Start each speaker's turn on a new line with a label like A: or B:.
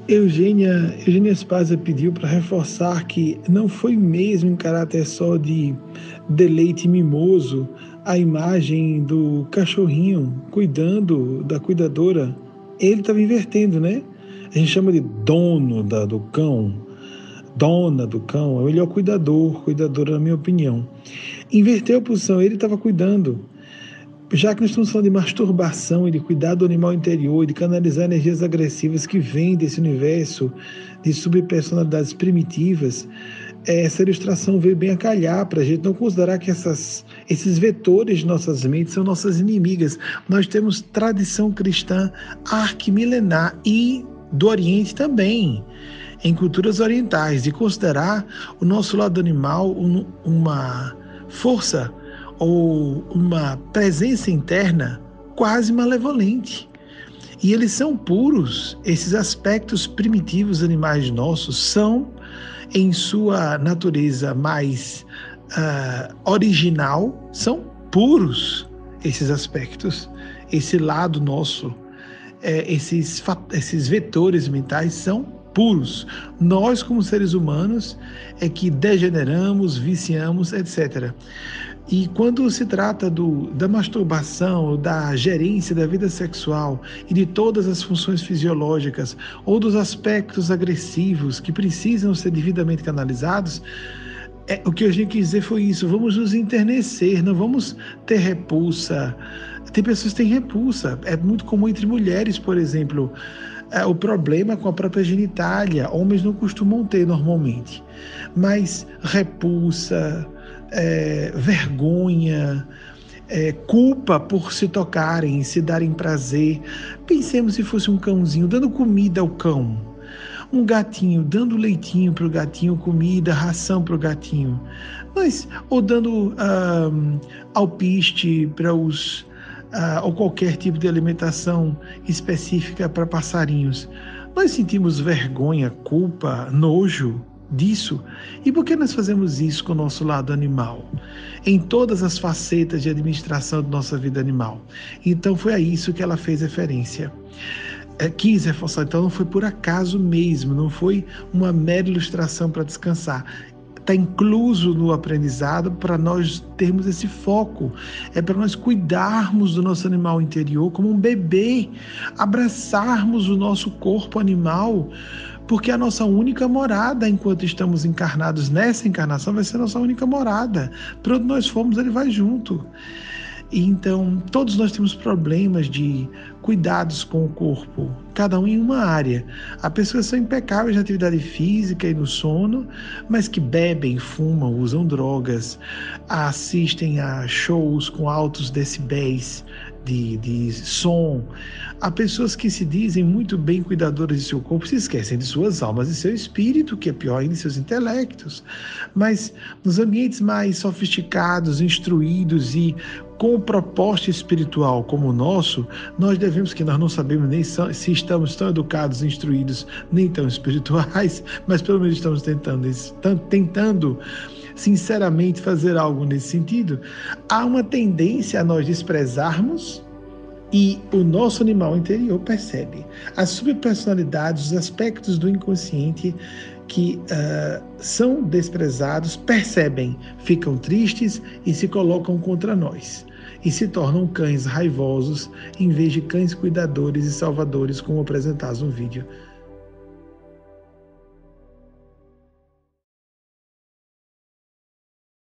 A: Eugênia Spazia pediu para reforçar que não foi mesmo em caráter só de deleite mimoso a imagem do cachorrinho cuidando da cuidadora. Ele estava invertendo, né? A gente chama de do cão, dona do cão, é o melhor cuidadora na minha opinião. Inverteu a posição, ele estava cuidando. Já que nós estamos falando de masturbação e de cuidar do animal interior e de canalizar energias agressivas que vêm desse universo de subpersonalidades primitivas, essa ilustração veio bem a calhar para a gente não considerar que esses vetores de nossas mentes são nossas inimigas. Nós temos tradição cristã arquimilenar e do Oriente também, em culturas orientais, de considerar o nosso lado animal uma força ou uma presença interna quase malevolente. E eles são puros, esses aspectos primitivos animais nossos são, em sua natureza mais original, são puros esses aspectos, esse lado nosso, esses vetores mentais são puros. Nós, como seres humanos, é que degeneramos, viciamos, etc. E quando se trata da masturbação, da gerência da vida sexual e de todas as funções fisiológicas ou dos aspectos agressivos que precisam ser devidamente canalizados, o que a gente quis dizer foi isso: vamos nos enternecer, não vamos ter repulsa. Tem pessoas que têm repulsa, é muito comum entre mulheres, por exemplo, o problema com a própria genitália, homens não costumam ter normalmente, mas repulsa, vergonha, culpa por se tocarem, se darem prazer. Pensemos se fosse um cãozinho dando comida ao cão, um gatinho dando leitinho para o gatinho, comida, ração para o gatinho, ou dando alpiste para ou qualquer tipo de alimentação específica para passarinhos. Nós sentimos vergonha, culpa, nojo disso. E por que nós fazemos isso com o nosso lado animal? Em todas as facetas de administração da nossa vida animal. Então foi a isso que ela fez referência. Quis reforçar, então não foi por acaso mesmo, não foi uma mera ilustração para descansar. Está incluso no aprendizado para nós termos esse foco, para nós cuidarmos do nosso animal interior como um bebê, abraçarmos o nosso corpo animal, porque a nossa única morada enquanto estamos encarnados nessa encarnação vai ser a nossa única morada. Para onde nós formos, ele vai junto. E então, todos nós temos problemas de cuidados com o corpo, cada um em uma área. Há pessoas que são impecáveis na atividade física e no sono, mas que bebem, fumam, usam drogas, assistem a shows com altos decibéis de som. Há pessoas que se dizem muito bem cuidadoras de seu corpo, se esquecem de suas almas e seu espírito, que é pior ainda, de seus intelectos. Mas nos ambientes mais sofisticados, instruídos e com proposta espiritual como o nosso, nós devemos, que nós não sabemos nem se estamos tão educados, instruídos, nem tão espirituais, mas pelo menos estamos tentando sinceramente fazer algo nesse sentido. Há uma tendência a nós desprezarmos, e o nosso animal interior percebe as subpersonalidades, os aspectos do inconsciente que são desprezados, percebem, ficam tristes e se colocam contra nós. E se tornam cães raivosos em vez de cães cuidadores e salvadores, como apresentados no vídeo